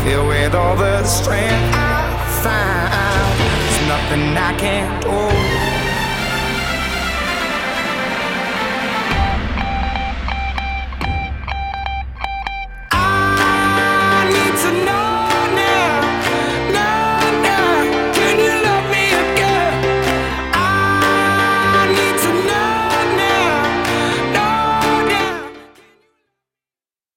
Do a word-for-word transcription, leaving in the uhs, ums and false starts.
Filled with all the strength I find, there's nothing I can't do.